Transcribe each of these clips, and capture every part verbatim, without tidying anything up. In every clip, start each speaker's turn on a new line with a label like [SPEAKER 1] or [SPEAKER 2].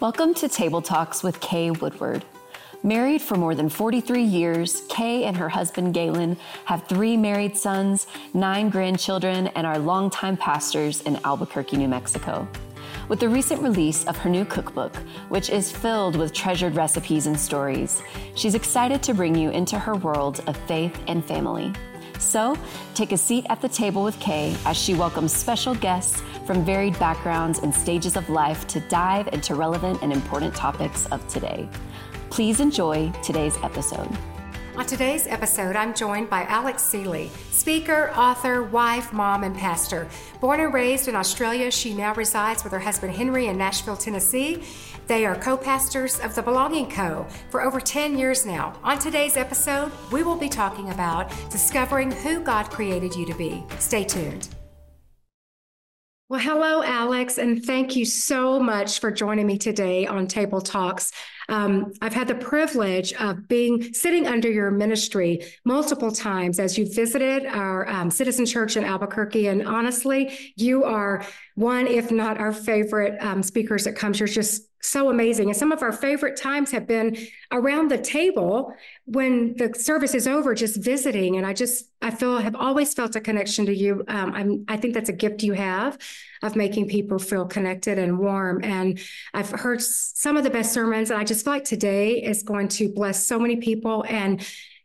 [SPEAKER 1] Welcome to Table Talks with Kay Woodward. Married for more than forty-three years, Kay and her husband Galen have three married sons, nine grandchildren, and are longtime pastors in Albuquerque, New Mexico. With the recent release of her new cookbook, which is filled with treasured recipes and stories, she's excited to bring you into her world of faith and family. So, take a seat at the table with Kay as she welcomes special guests from varied backgrounds and stages of life to dive into relevant and important topics of today. Please enjoy today's episode.
[SPEAKER 2] On today's episode, I'm joined by Alex Seeley, speaker, author, wife, mom, and pastor. Born and raised in Australia, she now resides with her husband Henry in Nashville, Tennessee. They are co-pastors of the Belonging Co. for over ten years now. On today's episode, we will be talking about discovering who God created you to be. Stay tuned. Well, hello, Alex, and thank you so much for joining me today on Table Talks. Um, I've had the privilege of being sitting under your ministry multiple times as you visited our um, Citizen Church in Albuquerque, and honestly, you are one, if not our favorite um, speakers that comes. You're just so amazing, and some of our favorite times have been around the table when the service is over, just visiting. And I just, I feel, have always felt a connection to you. Um, I'm, I think that's a gift you have of making people feel connected and warm. And I've heard some of the best sermons, and I just feel like today is going to bless so many people. And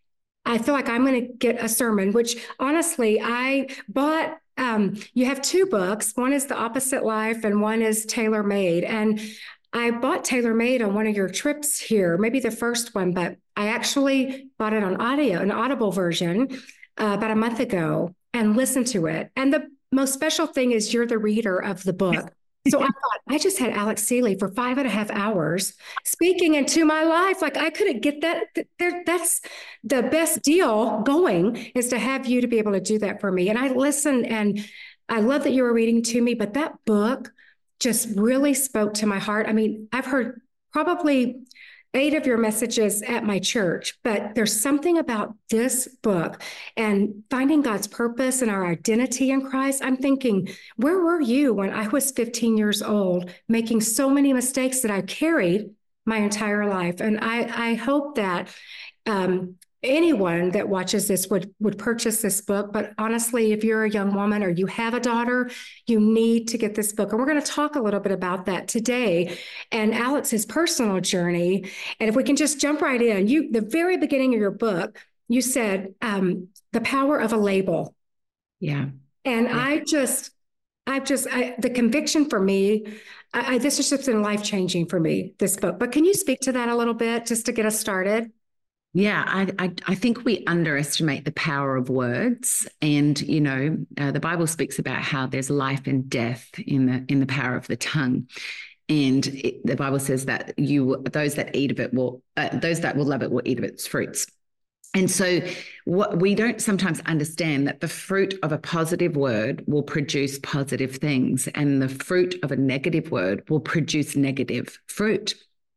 [SPEAKER 2] I feel like I'm going to get a sermon, which honestly, I bought. Um, you have two books. One is The Opposite Life, and one is Tailor Made. And I bought Tailor Made on one of your trips here, maybe the first one, but I actually bought it on audio, an Audible version, uh, about a month ago, and listened to it. And the most special thing is you're the reader of the book. So I thought, I just had Alex Seeley for five and a half hours speaking into my life. Like, I couldn't get that. There, that's the best deal going, is to have you to be able to do that for me. And I listened, and I love that you were reading to me, but that book just really spoke to my heart. I mean, I've heard probably eight of your messages at my church, but there's something about this book and finding God's purpose and our identity in Christ. I'm thinking, where were you when I was fifteen years old, making so many mistakes that I carried my entire life? And I, I hope that um, anyone that watches this would, would purchase this book. But honestly, if you're a young woman or you have a daughter, you need to get this book. And we're going to talk a little bit about that today and Alex's personal journey. And if we can just jump right in, you, the very beginning of your book, you said um, the power of a label.
[SPEAKER 3] Yeah.
[SPEAKER 2] And
[SPEAKER 3] yeah.
[SPEAKER 2] I just, I've just, I, the conviction for me, I, I, this has just been life-changing for me, this book. But can you speak to that a little bit just to get us started?
[SPEAKER 3] Yeah, I, I I think we underestimate the power of words, and you know uh, the Bible speaks about how there's life and death in the in the power of the tongue, and it, the Bible says that you those that eat of it will uh, those that will love it will eat of its fruits. And so what we don't sometimes understand that the fruit of a positive word will produce positive things, and the fruit of a negative word will produce negative fruit.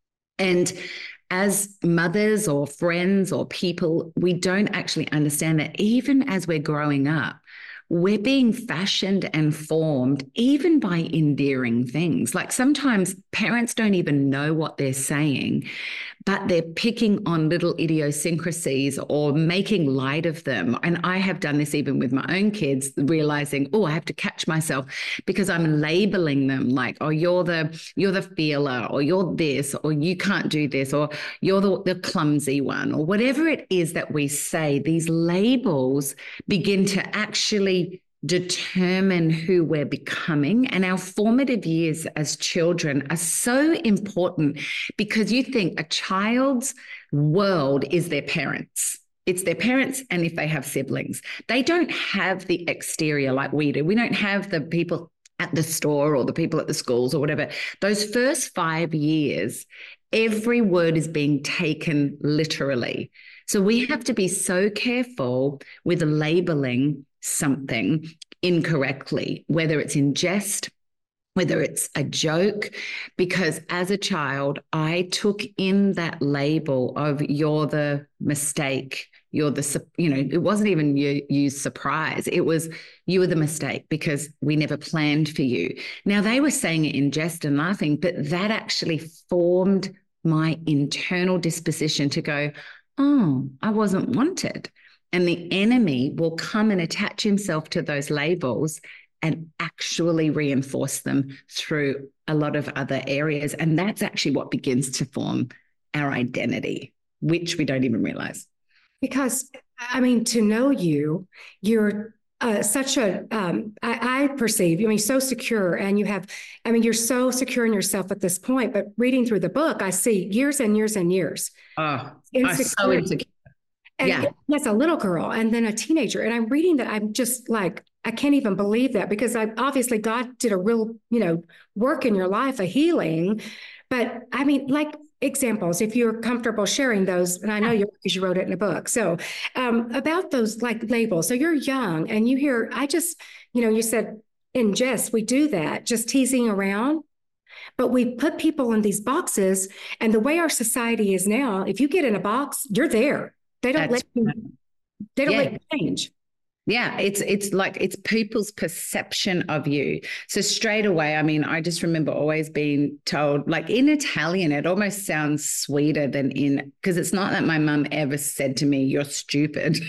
[SPEAKER 3] And as mothers or friends or people, we don't actually understand that even as we're growing up, we're being fashioned and formed even by endearing things. Like sometimes parents don't even know what they're saying, but they're picking on little idiosyncrasies or making light of them. And I have done this even with my own kids, realizing, oh, I have to catch myself because I'm labeling them like, oh, you're the you're the feeler, or you're this, or you can't do this, or you're the, the clumsy one, or whatever it is that we say. These labels begin to actually determine who we're becoming. And our formative years as children are so important because you think a child's world is their parents. It's their parents, and if they have siblings. They don't have the exterior like we do. We don't have the people at the store or the people at the schools or whatever. Those first five years, every word is being taken literally. So we have to be so careful with labeling something incorrectly, whether it's in jest, whether it's a joke, because as a child, I took in that label of you're the mistake, you're the, you know, it wasn't even you use surprise. It was, you were the mistake because we never planned for you. Now they were saying it in jest and laughing, but that actually formed my internal disposition to go, oh, I wasn't wanted. And the enemy will come and attach himself to those labels and actually reinforce them through a lot of other areas. And that's actually what begins to form our identity, which we don't even realize.
[SPEAKER 2] Because, I mean, to know you, you're uh, such a, um, I, I perceive, I mean, so secure, and you have, I mean, you're so secure in yourself at this point, but reading through the book, I see years and years and years.
[SPEAKER 3] Oh, I'm so insecure.
[SPEAKER 2] And
[SPEAKER 3] yeah.
[SPEAKER 2] As a little girl and then a teenager. And I'm reading that, I'm just like, I can't even believe that, because I obviously God did a real, you know, work in your life, a healing. But I mean, like, examples, if you're comfortable sharing those, and I know you because you wrote it in a book. So um, about those like labels. So you're young and you hear, I just, you know, you said in jest, we do that, just teasing around. But we put people in these boxes, and the way our society is now, if you get in a box, you're there. They don't
[SPEAKER 3] That's
[SPEAKER 2] let you, they don't
[SPEAKER 3] yeah.
[SPEAKER 2] let you change.
[SPEAKER 3] Yeah, it's it's like it's people's perception of you. So straight away, I mean, I just remember always being told, like in Italian, it almost sounds sweeter than in, because it's not that my mum ever said to me, you're stupid,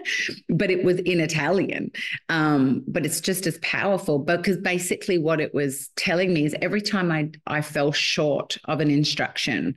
[SPEAKER 3] but it was in Italian. Um, but it's just as powerful, because basically what it was telling me is every time I, I fell short of an instruction,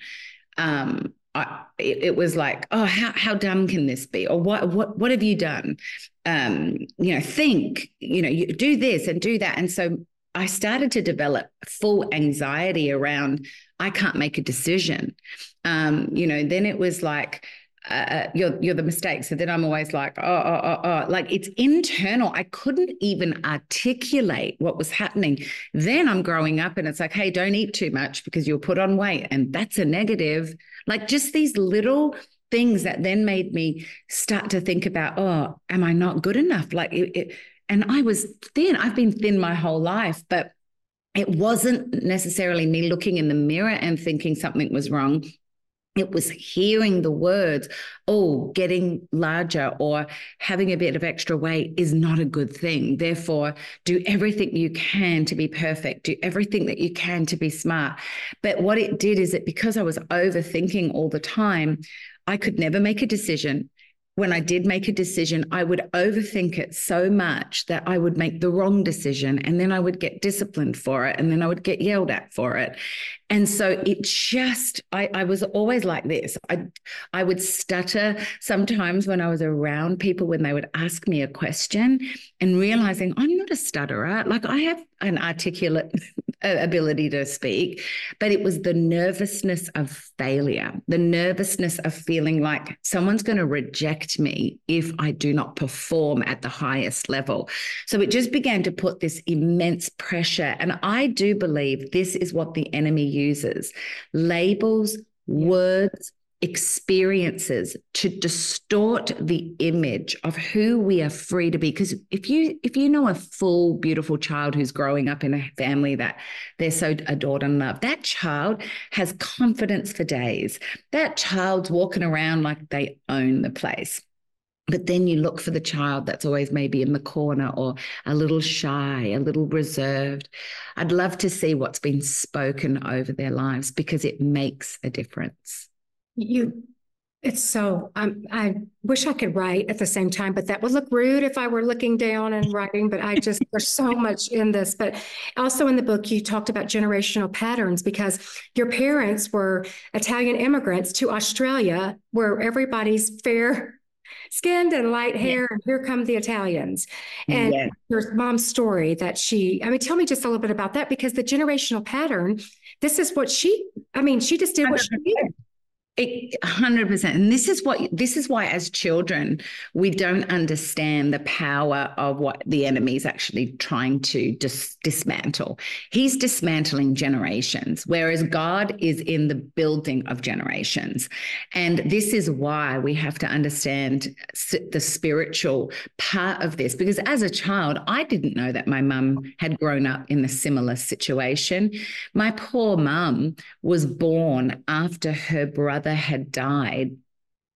[SPEAKER 3] um, I, it, it was like, oh, how how dumb can this be? Or what what what have you done? Um, you know, think, you know, you do this and do that. And so I started to develop full anxiety around, I can't make a decision. Um, you know, then it was like, uh, you're you're the mistake. So then I'm always like, oh, oh, oh, oh, like it's internal. I couldn't even articulate what was happening. Then I'm growing up and it's like, hey, don't eat too much because you'll put on weight. And that's a negative. Like just these little things that then made me start to think about, oh, am I not good enough? Like it, it, and I was thin. I've been thin my whole life, but it wasn't necessarily me looking in the mirror and thinking something was wrong. It was hearing the words, oh, getting larger or having a bit of extra weight is not a good thing. Therefore, do everything you can to be perfect. Do everything that you can to be smart. But what it did is that because I was overthinking all the time, I could never make a decision. When I did make a decision, I would overthink it so much that I would make the wrong decision, and then I would get disciplined for it, and then I would get yelled at for it. And so it just, I, I was always like this. I, I would stutter sometimes when I was around people when they would ask me a question, and realizing I'm not a stutterer. Like I have an articulate ability to speak, but it was the nervousness of failure, the nervousness of feeling like someone's going to reject me if I do not perform at the highest level. So it just began to put this immense pressure. And I do believe this is what the enemy uses: labels, words, experiences to distort the image of who we are free to be. Because if you if you know a full, beautiful child who's growing up in a family that they're so adored and loved, that child has confidence for days. That child's walking around like they own the place. But then you look for the child that's always maybe in the corner or a little shy, a little reserved. I'd love to see what's been spoken over their lives, because it makes a difference.
[SPEAKER 2] You, it's so, um, I wish I could write at the same time, but that would look rude if I were looking down and writing, but I just, there's so much in this. But also in the book, you talked about generational patterns, because your parents were Italian immigrants to Australia, where everybody's fair skinned and light hair, yeah. And here come the Italians. And yeah. Your mom's story that she, I mean, tell me just a little bit about that, because the generational pattern, this is what she, I mean, she just did what she did.
[SPEAKER 3] It, one hundred percent. And this is what this is why as children we don't understand the power of what the enemy is actually trying to dis- dismantle. He's dismantling generations, whereas God is in the building of generations. And this is why we have to understand the spiritual part of this, because as a child, I didn't know that my mum had grown up in a similar situation. My poor mum was born after her brother had died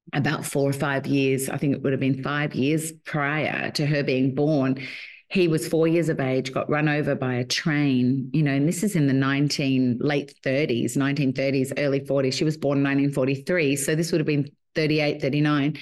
[SPEAKER 3] about four or five years, I think it would have been five years prior to her being born, he was four years of age, got run over by a train, you know, and this is in the nineteen late thirties, nineteen thirties, early forties. She was born in nineteen forty-three. So this would have been thirty-eight, thirty-nine.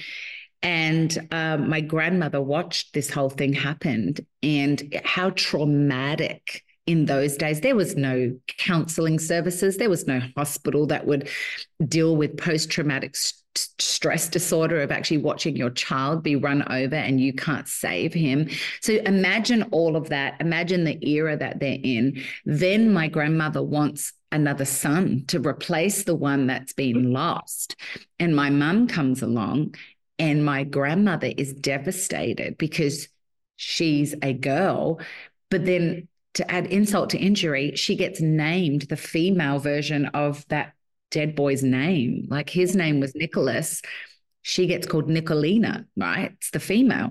[SPEAKER 3] And um, my grandmother watched this whole thing happen, and how traumatic in those days. There was no counseling services. There was no hospital that would deal with post-traumatic st- stress disorder of actually watching your child be run over and you can't save him. So imagine all of that. Imagine the era that they're in. Then my grandmother wants another son to replace the one that's been lost. And my mum comes along, and my grandmother is devastated because she's a girl. But then to add insult to injury, she gets named the female version of that dead boy's name. Like his name was Nicholas. She gets called Nicolina, right? It's the female.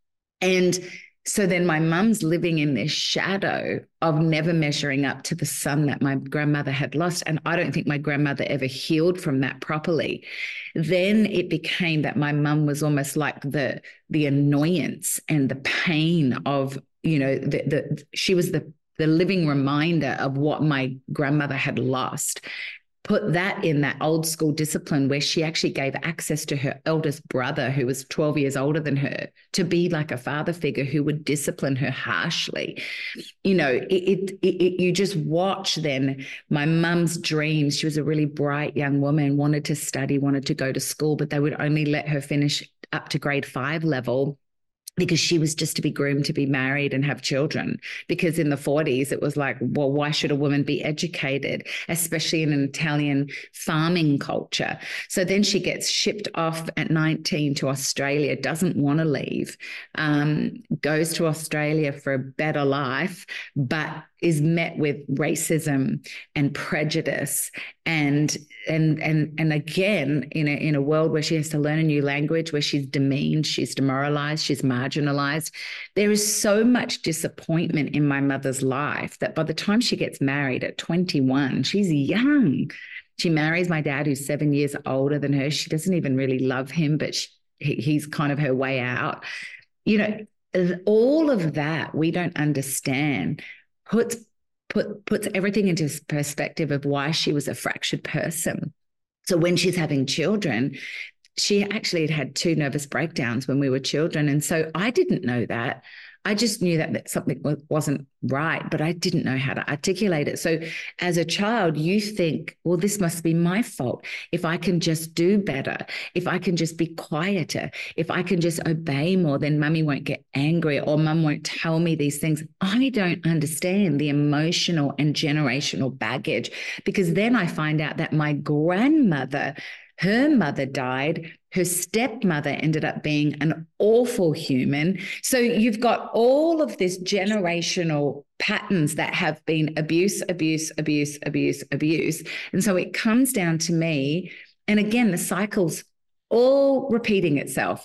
[SPEAKER 3] And so then my mum's living in this shadow of never measuring up to the son that my grandmother had lost. And I don't think my grandmother ever healed from that properly. Then it became that my mum was almost like the, the annoyance and the pain of, you know, the, the she was the, the living reminder of what my grandmother had lost. Put that in that old school discipline where she actually gave access to her eldest brother, who was twelve years older than her, to be like a father figure who would discipline her harshly. You know, it, it, it you just watch then my mum's dreams. She was a really bright young woman, wanted to study, wanted to go to school, but they would only let her finish up to grade five level, because she was just to be groomed to be married and have children. Because in the forties, it was like, well, why should a woman be educated, especially in an Italian farming culture? So then she gets shipped off at nineteen to Australia, doesn't want to leave, um, goes to Australia for a better life, but is met with racism and prejudice. And and and and again, in a, in a world where she has to learn a new language, where she's demeaned, she's demoralized, she's marginalized. There is so much disappointment in my mother's life that by the time she gets married at twenty-one, she's young. She marries my dad, who's seven years older than her. She doesn't even really love him, but she, he, he's kind of her way out. You know, all of that we don't understand. Puts put puts everything into perspective of why she was a fractured person. So when she's having children, she actually had had two nervous breakdowns when we were children. And so I didn't know that. I just knew that, that something wasn't right, but I didn't know how to articulate it. So as a child, you think, well, this must be my fault. If I can just do better, if I can just be quieter, if I can just obey more, then mummy won't get angry or mum won't tell me these things. I don't understand the emotional and generational baggage, because then I find out that my grandmother, her mother died. Her stepmother ended up being an awful human. So you've got all of this generational patterns that have been abuse, abuse, abuse, abuse, abuse. And so it comes down to me. And again, the cycle's all repeating itself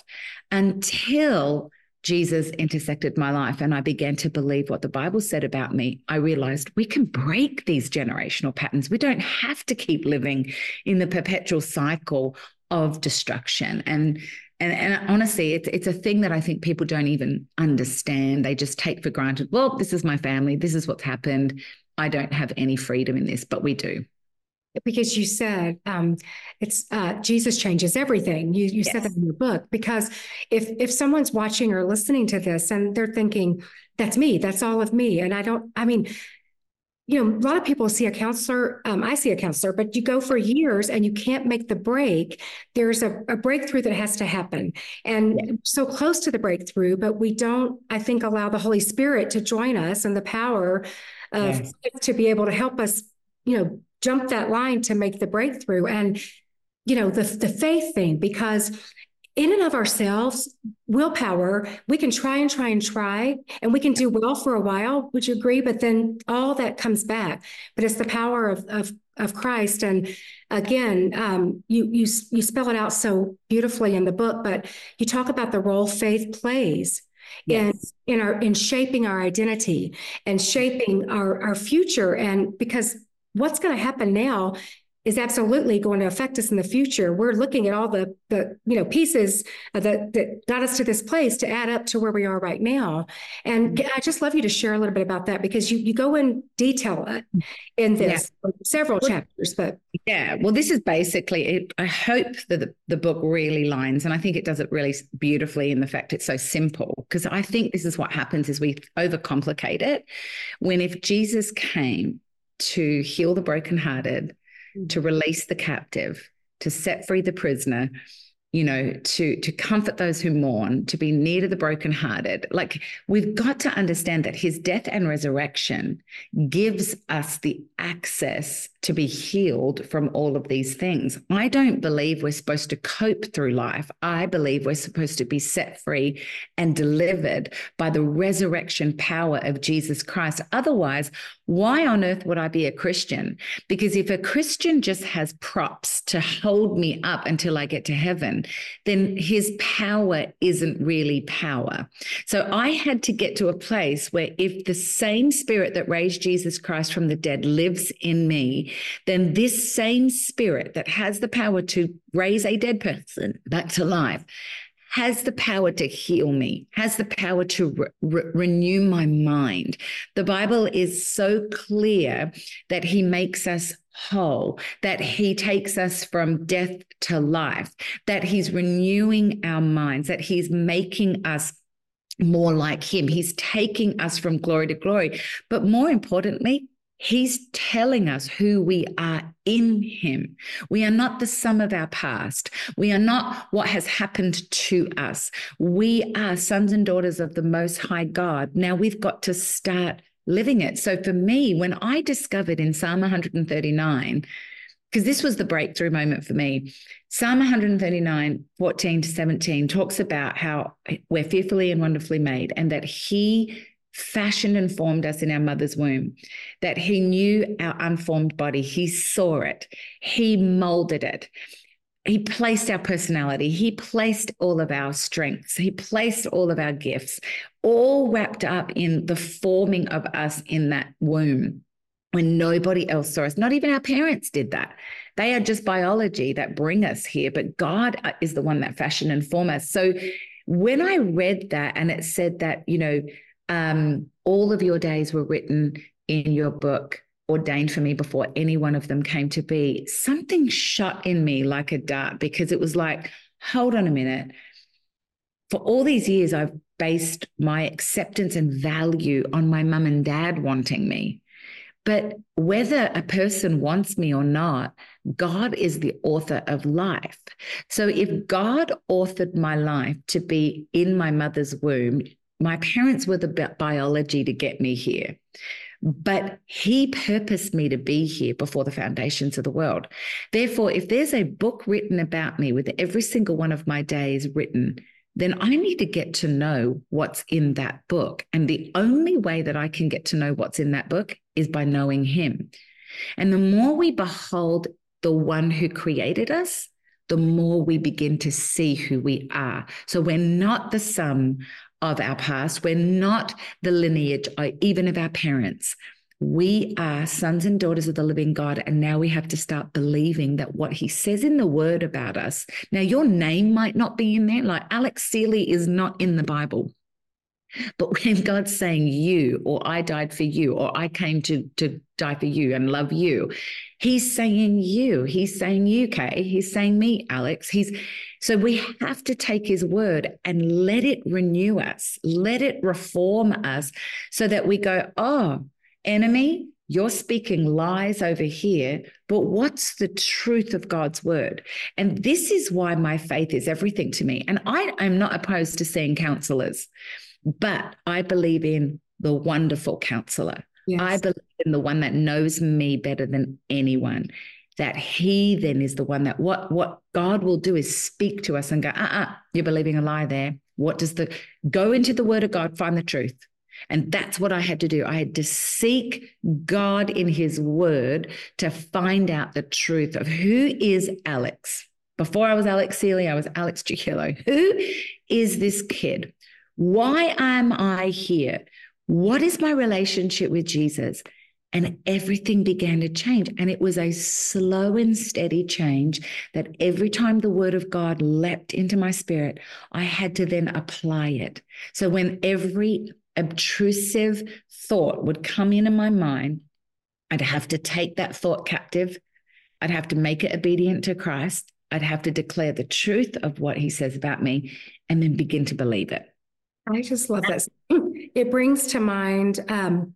[SPEAKER 3] until Jesus intersected my life and I began to believe what the Bible said about me. I realized we can break these generational patterns. We don't have to keep living in the perpetual cycle of destruction. And and, and honestly, it's, it's a thing that I think people don't even understand. They just take for granted, well, this is my family. This is what's happened. I don't have any freedom in this, but we do.
[SPEAKER 2] Because you said um, it's uh, Jesus changes everything. You you yes. said that in your book. Because if if someone's watching or listening to this and they're thinking, that's me, that's all of me. And I don't, I mean, you know, a lot of people see a counselor. Um, I see a counselor, but you go for years and you can't make the break. There's a, a breakthrough that has to happen. And yeah. so close to the breakthrough, but we don't, I think, allow the Holy Spirit to join us and the power of yes. to be able to help us, you know, jump that line to make the breakthrough. And, you know, the, the faith thing, because in and of ourselves, willpower, we can try and try and try, and we can do well for a while. Would you agree? But then all that comes back. But it's the power of of, of Christ. And again, um, you you you spell it out so beautifully in the book. But you talk about the role faith plays yes. in in our in shaping our identity and shaping our our future. And because what's going to happen now is absolutely going to affect us in the future. We're looking at all the, the you know, pieces that, that got us to this place to add up to where we are right now. And I just love you to share a little bit about that, because you, you go in detail in this, yeah. several well, chapters. But
[SPEAKER 3] yeah, well, this is basically it. I hope that the, the book really lines, and I think it does it really beautifully in the fact it's so simple, because I think this is what happens is we overcomplicate it. When if Jesus came to heal the brokenhearted, to release the captive, to set free the prisoner, you know, to, to comfort those who mourn, to be near to the brokenhearted. Like, we've got to understand that his death and resurrection gives us the access to be healed from all of these things. I don't believe we're supposed to cope through life. I believe we're supposed to be set free and delivered by the resurrection power of Jesus Christ. Otherwise, why on earth would I be a Christian? Because if a Christian just has props to hold me up until I get to heaven, then his power isn't really power. So I had to get to a place where if the same spirit that raised Jesus Christ from the dead lives in me, then this same spirit that has the power to raise a dead person back to life has the power to heal me, has the power to re- re- renew my mind. The Bible is so clear that he makes us whole, that he takes us from death to life, that he's renewing our minds, that he's making us more like him. He's taking us from glory to glory. But more importantly, he's telling us who we are in him. We are not the sum of our past. We are not what has happened to us. We are sons and daughters of the Most High God. Now we've got to start living it. So for me, when I discovered in Psalm one thirty-nine, because this was the breakthrough moment for me, Psalm one thirty-nine, fourteen to seventeen talks about how we're fearfully and wonderfully made, and that he fashioned and formed us in our mother's womb, that he knew our unformed body. He saw it. He molded it. He placed our personality. He placed all of our strengths. He placed all of our gifts, all wrapped up in the forming of us in that womb when nobody else saw us. Not even our parents did that. They are just biology that bring us here, but God is the one that fashioned and formed us. So when I read that and it said that, you know, Um, all of your days were written in your book, ordained for me before any one of them came to be, something shot in me like a dart, because it was like, hold on a minute. For all these years, I've based my acceptance and value on my mum and dad wanting me. But whether a person wants me or not, God is the author of life. So if God authored my life to be in my mother's womb, my parents were the biology to get me here, but he purposed me to be here before the foundations of the world. Therefore, if there's a book written about me with every single one of my days written, then I need to get to know what's in that book. And the only way that I can get to know what's in that book is by knowing him. And the more we behold the one who created us, the more we begin to see who we are. So we're not the sum of our past. We're not the lineage even of our parents. We are sons and daughters of the living God. And now we have to start believing that what he says in the word about us. Now, your name might not be in there. Like Alex Seeley is not in the Bible. But when God's saying you, or I died for you, or I came to, to die for you and love you, he's saying you. He's saying you, Kay. He's saying me, Alex. He's so we have to take his word and let it renew us, let it reform us so that we go, oh, enemy, you're speaking lies over here, but what's the truth of God's word? And this is why my faith is everything to me. And I am not opposed to seeing counselors, but I believe in the wonderful counselor. Yes. I believe in the one that knows me better than anyone, that he then is the one that what, what God will do is speak to us and go, uh-uh, you're believing a lie there. What does the, go into the word of God, find the truth. And that's what I had to do. I had to seek God in his word to find out the truth of who is Alex. Before I was Alex Seeley, I was Alex Giuliello. Who is this kid? Why am I here? What is my relationship with Jesus? And everything began to change. And it was a slow and steady change that every time the word of God leapt into my spirit, I had to then apply it. So when every obtrusive thought would come into my mind, I'd have to take that thought captive. I'd have to make it obedient to Christ. I'd have to declare the truth of what he says about me and then begin to believe it.
[SPEAKER 2] I just love that. It brings to mind, um,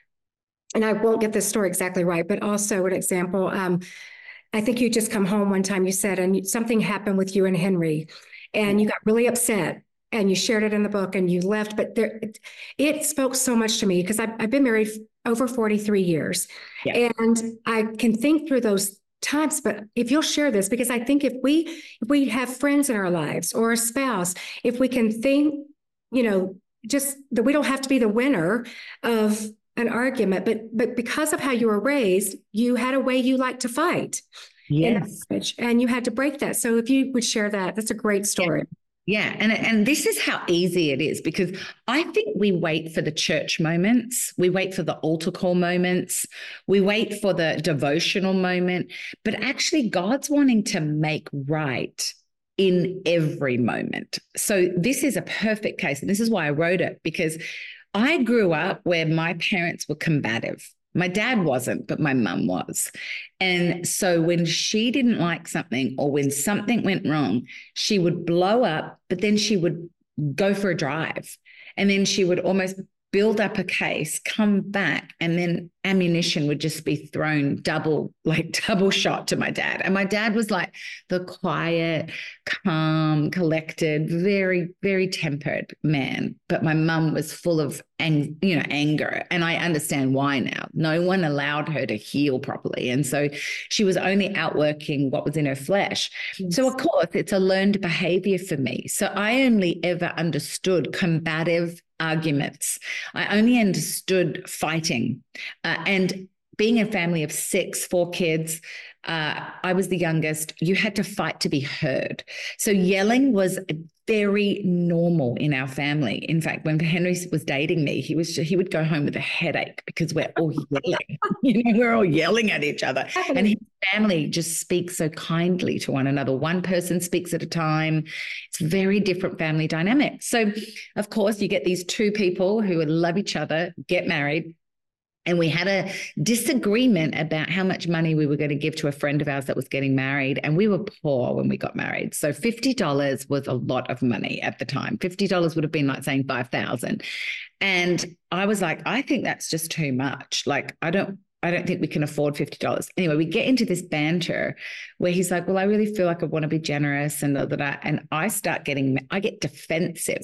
[SPEAKER 2] and I won't get this story exactly right, but also an example. Um, I think you just come home one time, you said, and something happened with you and Henry, and you got really upset, and you shared it in the book, and you left. But there, it, it spoke so much to me because I've, I've been married over forty-three years, yeah. And I can think through those times. But if you'll share this, because I think if we if we have friends in our lives or a spouse, if we can think, you know, just that we don't have to be the winner of an argument, but but because of how you were raised, you had a way you like to fight.
[SPEAKER 3] Yes.
[SPEAKER 2] And you had to break that. So if you would share that, that's a great story.
[SPEAKER 3] Yeah. yeah. And, and this is how easy it is, because I think we wait for the church moments. We wait for the altar call moments. We wait for the devotional moment, but actually God's wanting to make right in every moment. So this is a perfect case. And this is why I wrote it, because I grew up where my parents were combative. My dad wasn't, but my mum was. And so when she didn't like something or when something went wrong, she would blow up, but then she would go for a drive. And then she would almost build up a case, come back, and then ammunition would just be thrown double, like double shot to my dad. And my dad was like the quiet, calm, collected, very, very tempered man. But my mum was full of, ang- you know, anger. And I understand why now. No one allowed her to heal properly. And so she was only outworking what was in her flesh. Yes. So of course, it's a learned behavior for me. So I only ever understood combative arguments. I only understood fighting. Uh, and being a family of six, four kids, uh, I was the youngest. You had to fight to be heard. So yelling was very normal in our family. In fact, when Henry was dating me, he was he would go home with a headache because we're all yelling. You know, we're all yelling at each other. And his family just speaks so kindly to one another. One person speaks at a time. It's very different family dynamic. So, of course, you get these two people who love each other, get married. And we had a disagreement about how much money we were going to give to a friend of ours that was getting married. And we were poor when we got married. So fifty dollars was a lot of money at the time. fifty dollars would have been like saying five thousand dollars. And I was like, I think that's just too much. Like, I don't, I don't think we can afford fifty dollars. Anyway, we get into this banter where he's like, well, I really feel like I want to be generous and da, da, da. And I start getting, I get defensive.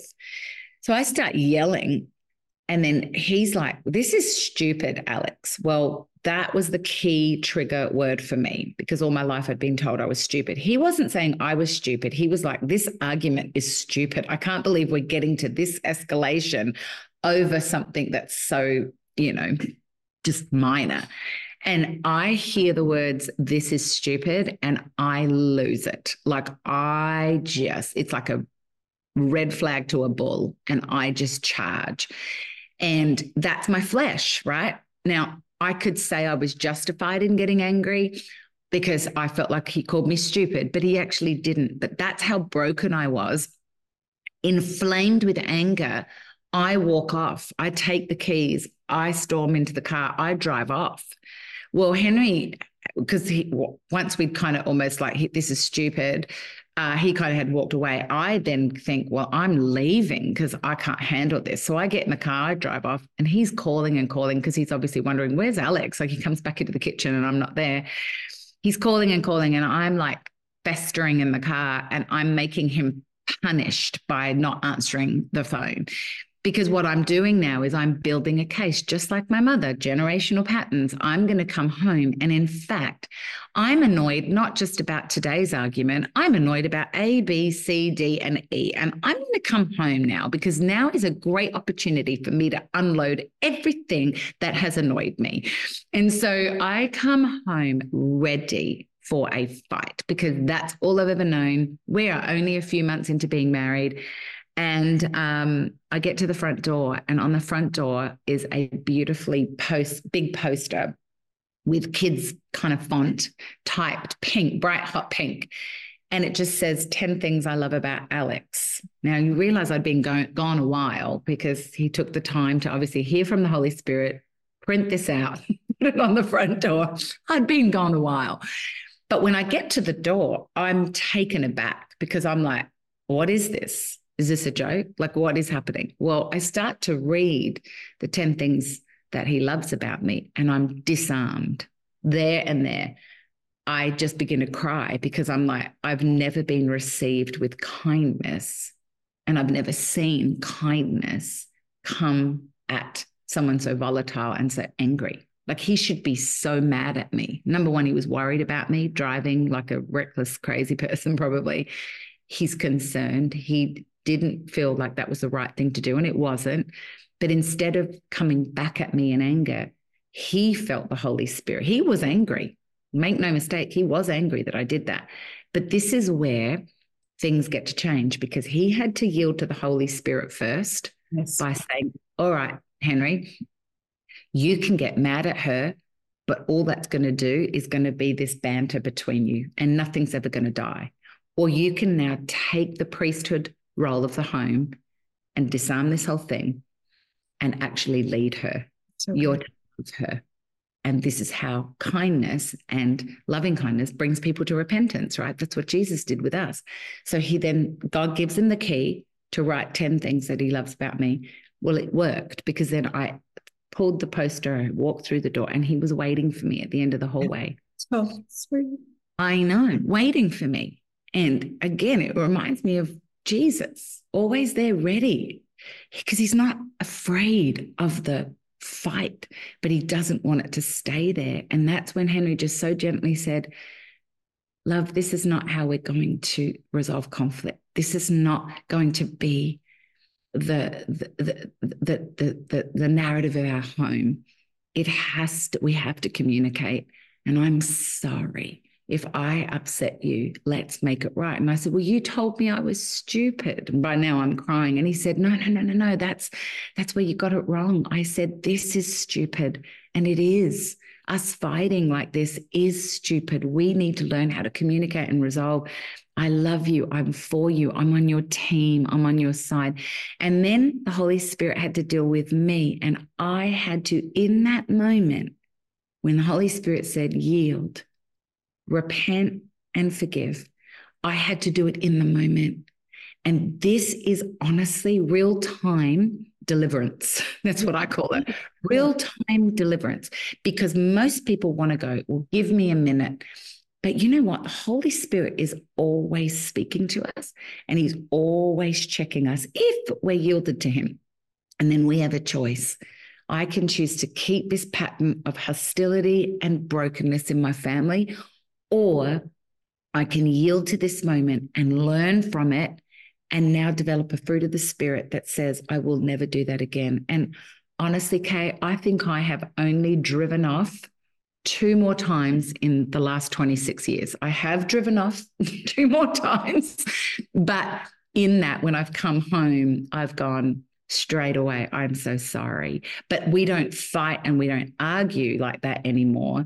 [SPEAKER 3] So I start yelling. And then he's like, this is stupid, Alex. Well, that was the key trigger word for me, because all my life I'd been told I was stupid. He wasn't saying I was stupid. He was like, this argument is stupid. I can't believe we're getting to this escalation over something that's so, you know, just minor. And I hear the words, this is stupid, and I lose it. Like I just, it's like a red flag to a bull, and I just charge. And that's my flesh, right? Now, I could say I was justified in getting angry because I felt like he called me stupid, but he actually didn't. But that's how broken I was. Inflamed with anger, I walk off. I take the keys. I storm into the car. I drive off. Well, Henry, because he once we'd kind of almost like, this is stupid, Uh, he kind of had walked away. I then think, well, I'm leaving because I can't handle this. So I get in the car, I drive off, and he's calling and calling because he's obviously wondering, where's Alex? Like he comes back into the kitchen and I'm not there. He's calling and calling, and I'm like festering in the car, and I'm making him punished by not answering the phone. Because what I'm doing now is I'm building a case, just like my mother, generational patterns. I'm going to come home. And in fact, I'm annoyed not just about today's argument. I'm annoyed about A, B, C, D, and E. And I'm going to come home now because now is a great opportunity for me to unload everything that has annoyed me. And so I come home ready for a fight because that's all I've ever known. We are only a few months into being married. And um, I get to the front door, and on the front door is a beautifully post, big poster with kids kind of font typed pink, bright hot pink. And it just says ten things I love about Alex. Now, you realize I'd been go- gone a while because he took the time to obviously hear from the Holy Spirit, print this out, put it on the front door. I'd been gone a while. But when I get to the door, I'm taken aback because I'm like, what is this? Is this a joke? Like, what is happening? Well, I start to read the ten things that he loves about me, and I'm disarmed there and there. I just begin to cry because I'm like, I've never been received with kindness, and I've never seen kindness come at someone so volatile and so angry. Like, he should be so mad at me. Number one, he was worried about me driving like a reckless, crazy person, probably. He's concerned. He didn't feel like that was the right thing to do, and it wasn't. But instead of coming back at me in anger, he felt the Holy Spirit. He was angry. Make no mistake, he was angry that I did that. But this is where things get to change, because he had to yield to the Holy Spirit first. Yes. By saying, all right, Henry, you can get mad at her, but all that's going to do is going to be this banter between you, and nothing's ever going to die. Or you can now take the priesthood role of the home and disarm this whole thing and actually lead her. Okay. You're with her. And this is how kindness and loving kindness brings people to repentance, right? That's what Jesus did with us. So he then, God gives him the key to write ten things that he loves about me. Well, it worked, because then I pulled the poster, walked through the door, and he was waiting for me at the end of the hallway.
[SPEAKER 2] Oh, sweet.
[SPEAKER 3] I know, waiting for me. And again, it reminds me of Jesus, always there ready, because he's not afraid of the fight, but he doesn't want it to stay there. And that's when Henry just so gently said, love, this is not how we're going to resolve conflict. This is not going to be the the the the the, the, the narrative of our home. It has to, we have to communicate. And I'm sorry if I upset you, let's make it right. And I said, well, you told me I was stupid. And by now I'm crying. And he said, no, no, no, no, no, that's, that's where you got it wrong. I said, this is stupid. And it is. Us fighting like this is stupid. We need to learn how to communicate and resolve. I love you. I'm for you. I'm on your team. I'm on your side. And then the Holy Spirit had to deal with me. And I had to, in that moment, when the Holy Spirit said, yield, repent and forgive, I had to do it in the moment. And this is honestly real-time deliverance. That's what I call it, real-time deliverance, because most people want to go, well, give me a minute. But you know what? The Holy Spirit is always speaking to us, and he's always checking us if we're yielded to him. And then we have a choice. I can choose to keep this pattern of hostility and brokenness in my family, or I can yield to this moment and learn from it, and now develop a fruit of the Spirit that says, I will never do that again. And honestly, Kay, I think I have only driven off two more times in the last twenty-six years. I have driven off two more times, but in that, when I've come home, I've gone straight away, I'm so sorry. But we don't fight and we don't argue like that anymore.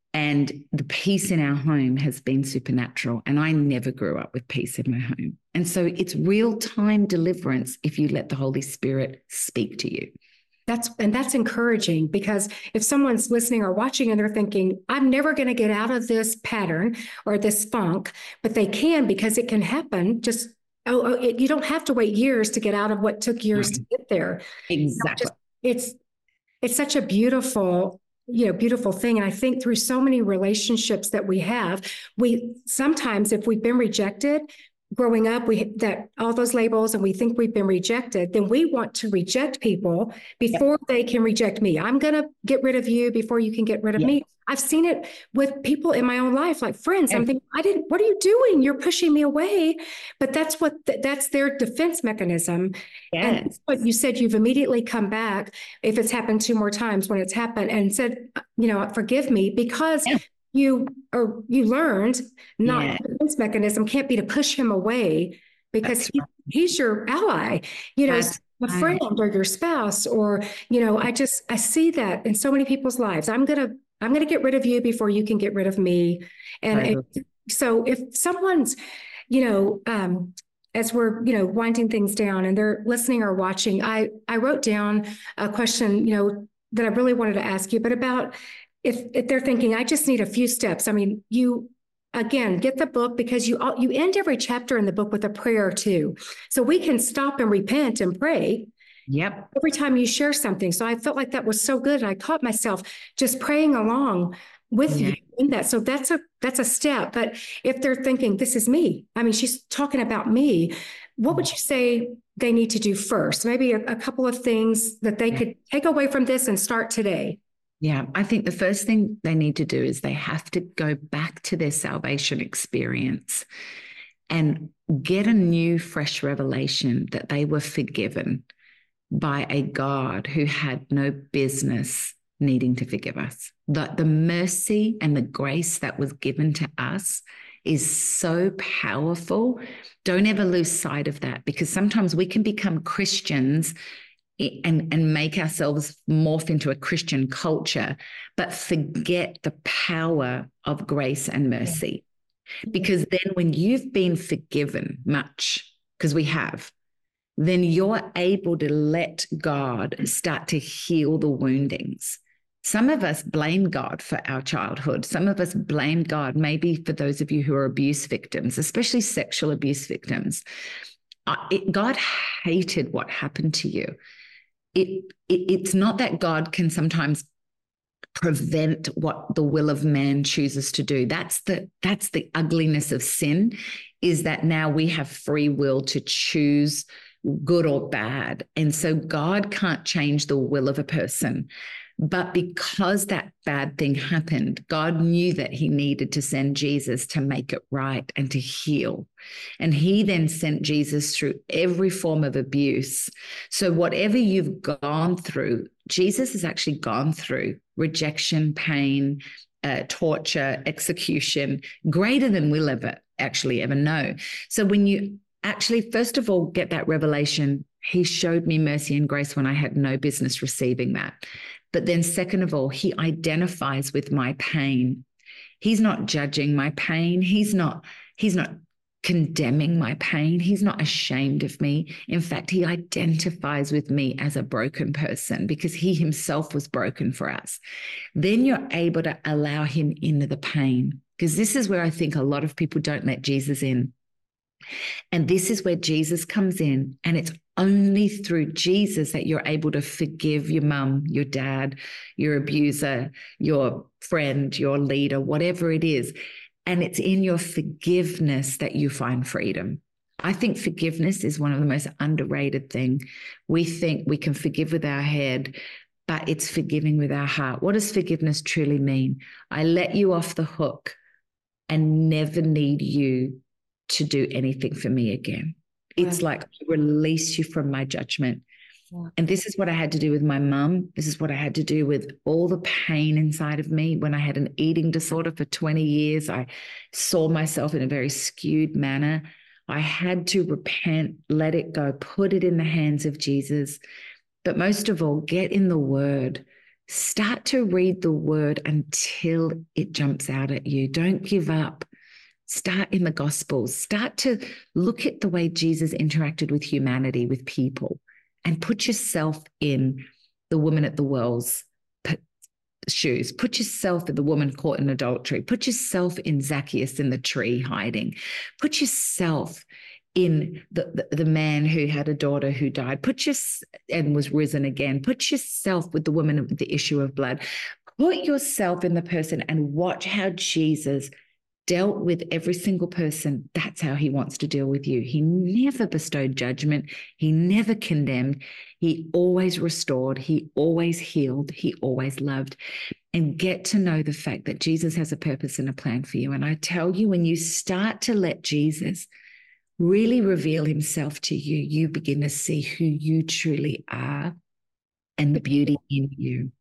[SPEAKER 3] And the peace in our home has been supernatural. And I never grew up with peace in my home. And so it's real-time deliverance if you let the Holy Spirit speak to you.
[SPEAKER 2] That's and that's encouraging, because if someone's listening or watching and they're thinking, I'm never going to get out of this pattern or this funk, but they can, because it can happen. Just, oh, oh it, you don't have to wait years to get out of what took years mm-hmm. to get there.
[SPEAKER 3] Exactly.
[SPEAKER 2] Just, it's, it's such a beautiful you know, beautiful thing. And I think through so many relationships that we have, we sometimes, if we've been rejected growing up, we that all those labels, and we think we've been rejected, then we want to reject people before yep. they can reject me. I'm going to get rid of you before you can get rid of yep. me. I've seen it with people in my own life, like friends. Yep. I'm thinking, I didn't, what are you doing? You're pushing me away. But that's what, th- that's their defense mechanism. Yes. And but you said you've immediately come back, if it's happened two more times, when it's happened, and said, you know, forgive me, because yep. you or you learned not yes. the defense mechanism can't be to push him away. because he, he's your ally, you know,
[SPEAKER 3] That's
[SPEAKER 2] a friend or your spouse, or, you know, I just, I see that in so many people's lives. I'm going to, I'm going to get rid of you before you can get rid of me. And, and so if someone's, you know, um, as we're, you know, winding things down and they're listening or watching, I, I wrote down a question, you know, that I really wanted to ask you, but about if, if they're thinking, I just need a few steps. I mean, you, again, get the book, because you, you end every chapter in the book with a prayer too. So we can stop and repent and pray.
[SPEAKER 3] Yep.
[SPEAKER 2] Every time you share something. So I felt like that was so good. And I caught myself just praying along with yeah. you in that. So that's a, that's a step. But if they're thinking, this is me, I mean, she's talking about me, what would you say they need to do first? Maybe a, a couple of things that they yeah. could take away from this and start today.
[SPEAKER 3] Yeah, I think the first thing they need to do is they have to go back to their salvation experience and get a new, fresh revelation that they were forgiven by a God who had no business needing to forgive us. The, the mercy and the grace that was given to us is so powerful. Don't ever lose sight of that, because sometimes we can become Christians and, and make ourselves morph into a Christian culture, but forget the power of grace and mercy. Because then when you've been forgiven much, because we have, then you're able to let God start to heal the woundings. Some of us blame God for our childhood. Some of us blame God, maybe for those of you who are abuse victims, especially sexual abuse victims. Uh, it, God hated what happened to you. It, it, it's not that God can sometimes prevent what the will of man chooses to do. That's the, that's the ugliness of sin, is that now we have free will to choose good or bad. And so God can't change the will of a person. But because that bad thing happened, God knew that he needed to send Jesus to make it right and to heal. And he then sent Jesus through every form of abuse. So whatever you've gone through, Jesus has actually gone through rejection, pain, uh, torture, execution, greater than we'll ever actually ever know. So when you actually, first of all, get that revelation, he showed me mercy and grace when I had no business receiving that. But then second of all, he identifies with my pain. He's not judging my pain. He's not, he's not condemning my pain. He's not ashamed of me. In fact, he identifies with me as a broken person because he himself was broken for us. Then you're able to allow him into the pain, because this is where I think a lot of people don't let Jesus in. And this is where Jesus comes in, and it's only through Jesus that you're able to forgive your mum, your dad, your abuser, your friend, your leader, whatever it is. And it's in your forgiveness that you find freedom. I think forgiveness is one of the most underrated things. We think we can forgive with our head, but it's forgiving with our heart. What does forgiveness truly mean? I let you off the hook and never need you to do anything for me again. It's like I release you from my judgment. Yeah. And this is what I had to do with my mum. This is what I had to do with all the pain inside of me. When I had an eating disorder for twenty years, I saw myself in a very skewed manner. I had to repent, let it go, put it in the hands of Jesus. But most of all, get in the word. Start to read the word until it jumps out at you. Don't give up. Start in the Gospels. Start to look at the way Jesus interacted with humanity, with people, and put yourself in the woman at the well's shoes. Put yourself in the woman caught in adultery. Put yourself in Zacchaeus in the tree hiding. Put yourself in the, the, the man who had a daughter who died. Put your, and was risen again. Put yourself with the woman with the issue of blood. Put yourself in the person and watch how Jesus dealt with every single person. That's how he wants to deal with you. He never bestowed judgment. He never condemned. He always restored. He always healed. He always loved. And get to know the fact that Jesus has a purpose and a plan for you. And I tell you, when you start to let Jesus really reveal himself to you, you begin to see who you truly are and the beauty in you.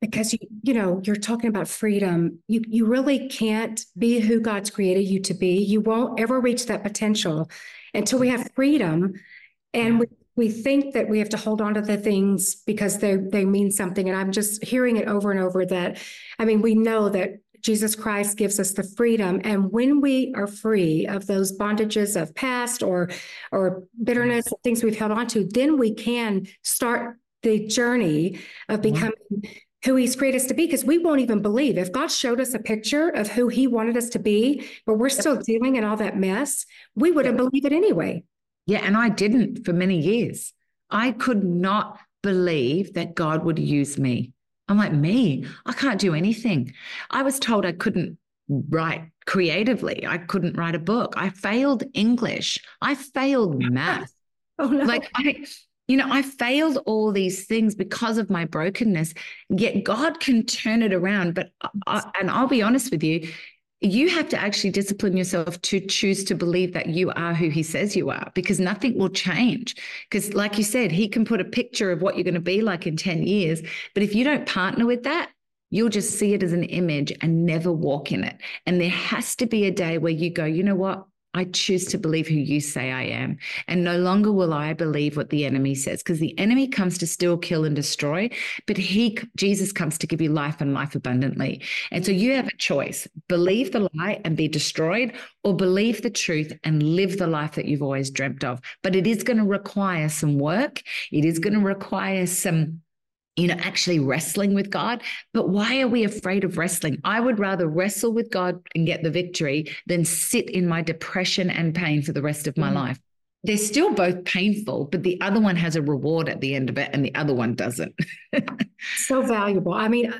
[SPEAKER 2] because you you know you're talking about freedom. You you really can't be who God's created you to be. You won't ever reach that potential until we have freedom, and
[SPEAKER 3] Yeah.
[SPEAKER 2] we, we think that we have to hold on to the things because they they mean something. And I'm just hearing it over and over that, I mean, we know that Jesus Christ gives us the freedom, and when we are free of those bondages of past or or bitterness,
[SPEAKER 3] Yes.
[SPEAKER 2] things we've held on to, then we can start the journey of becoming who he's created us to be, because we won't even believe if God showed us a picture of who he wanted us to be, but we're still dealing in all that mess, we wouldn't believe it anyway.
[SPEAKER 3] Yeah, and I didn't for many years. I could not believe that God would use me. I'm like, me? I can't do anything. I was told I couldn't write creatively. I couldn't write a book. I failed English. I failed math.
[SPEAKER 2] Oh no.
[SPEAKER 3] Like I, you know, I failed all these things because of my brokenness, yet God can turn it around. But, I, and I'll be honest with you, you have to actually discipline yourself to choose to believe that you are who he says you are, because nothing will change. Because like you said, he can put a picture of what you're going to be like in ten years. But if you don't partner with that, you'll just see it as an image and never walk in it. And there has to be a day where you go, you know what? I choose to believe who you say I am. And no longer will I believe what the enemy says, because the enemy comes to steal, kill, and destroy. But he, Jesus comes to give you life and life abundantly. And so you have a choice: believe the lie and be destroyed, or believe the truth and live the life that you've always dreamt of. But it is going to require some work. It is going to require some, you know, actually wrestling with God. But why are we afraid of wrestling? I would rather wrestle with God and get the victory than sit in my depression and pain for the rest of my mm. life. They're still both painful, but the other one has a reward at the end of it and the other one doesn't.
[SPEAKER 2] So valuable. I mean,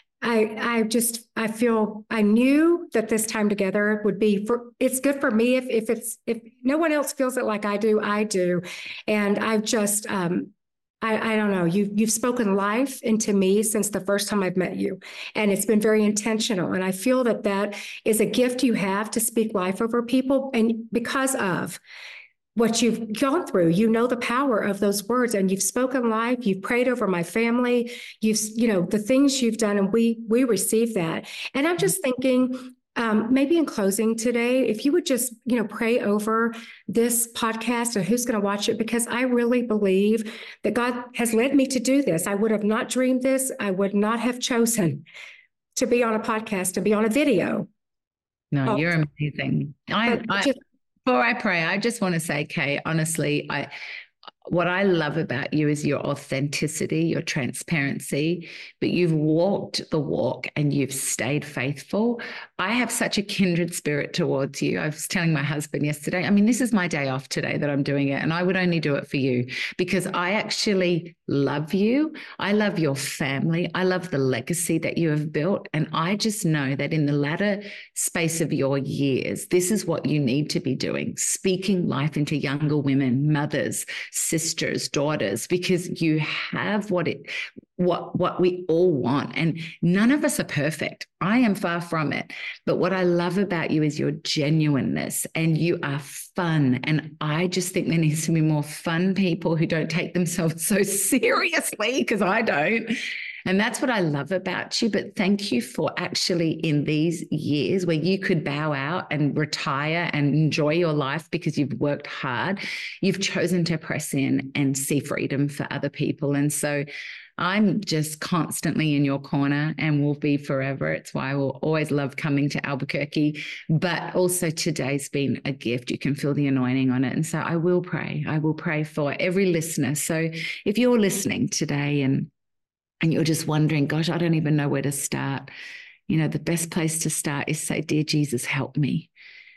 [SPEAKER 2] I I just, I feel, I knew that this time together would be for, it's good for me. If, if it's, if no one else feels it like I do, I do. And I've just, um, I, I don't know, you, you've spoken life into me since the first time I've met you, and it's been very intentional. And I feel that that is a gift you have to speak life over people. And because of what you've gone through, you know the power of those words, and you've spoken life, you've prayed over my family, you've, you know, the things you've done, and we, we receive that. And I'm just thinking, Um, maybe in closing today, if you would just, you know, pray over this podcast and who's going to watch it, because I really believe that God has led me to do this. I would have not dreamed this. I would not have chosen to be on a podcast and be on a video.
[SPEAKER 3] No,
[SPEAKER 2] oh,
[SPEAKER 3] you're amazing. I, I just, before I pray, I just want to say, Kay, honestly, I, what I love about you is your authenticity, your transparency, but you've walked the walk and you've stayed faithful. I have such a kindred spirit towards you. I was telling my husband yesterday, I mean, this is my day off today that I'm doing it, and I would only do it for you because I actually love you. I love your family. I love the legacy that you have built. And I just know that in the latter space of your years, this is what you need to be doing: speaking life into younger women, mothers, sisters, daughters, because you have what it, what, what we all want. And none of us are perfect. I am far from it. But what I love about you is your genuineness, and you are fun. And I just think there needs to be more fun people who don't take themselves so seriously, because I don't. And that's what I love about you. But thank you for actually, in these years where you could bow out and retire and enjoy your life because you've worked hard, you've chosen to press in and see freedom for other people. And so I'm just constantly in your corner and will be forever. It's why I will always love coming to Albuquerque. But also today's been a gift. You can feel the anointing on it. And so I will pray. I will pray for every listener. So if you're listening today and and you're just wondering, gosh, I don't even know where to start, you know, the best place to start is say, dear Jesus, help me.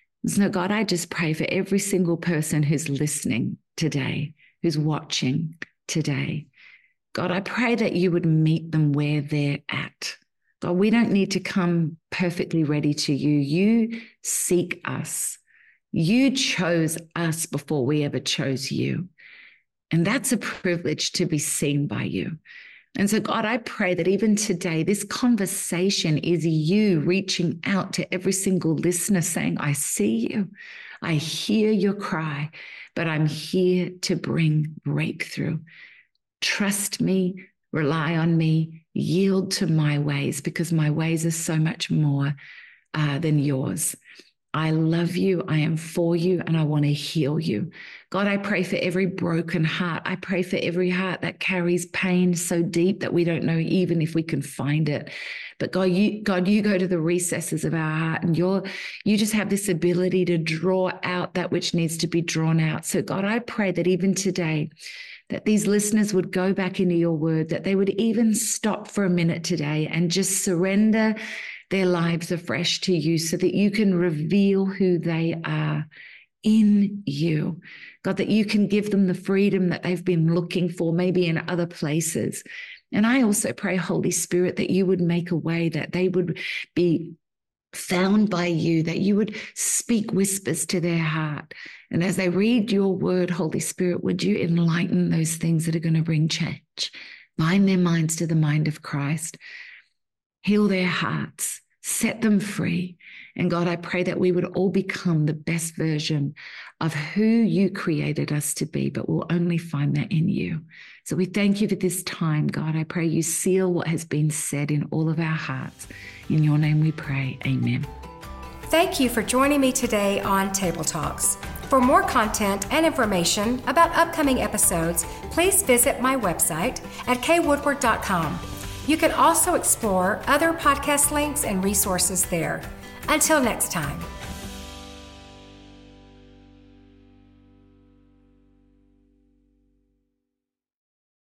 [SPEAKER 3] So God, I just pray for every single person who's listening today, who's watching today. God, I pray that you would meet them where they're at. God, we don't need to come perfectly ready to you. You seek us. You chose us before we ever chose you. And that's a privilege to be seen by you. And so, God, I pray that even today, this conversation is you reaching out to every single listener saying, I see you, I hear your cry, but I'm here to bring breakthrough. Trust me, rely on me, yield to my ways, because my ways are so much more uh, than yours. I love you, I am for you, and I want to heal you. God, I pray for every broken heart. I pray for every heart that carries pain so deep that we don't know even if we can find it. But God, you, God, you go to the recesses of our heart, and you're, you just have this ability to draw out that which needs to be drawn out. So God, I pray that even today, that these listeners would go back into your word, that they would even stop for a minute today and just surrender their lives afresh to you so that you can reveal who they are in you. God, that you can give them the freedom that they've been looking for, maybe in other places. And I also pray, Holy Spirit, that you would make a way that they would be found by you, that you would speak whispers to their heart. And as they read your word, Holy Spirit, would you enlighten those things that are going to bring change? Bind their minds to the mind of Christ. Heal their hearts, set them free. And God, I pray that we would all become the best version of who you created us to be, but we'll only find that in you. So we thank you for this time, God. I pray you seal what has been said in all of our hearts. In your name we pray, amen.
[SPEAKER 2] Thank you for joining me today on Table Talks. For more content and information about upcoming episodes, please visit my website at kay woodward dot com. You can also explore other podcast links and resources there. Until next time.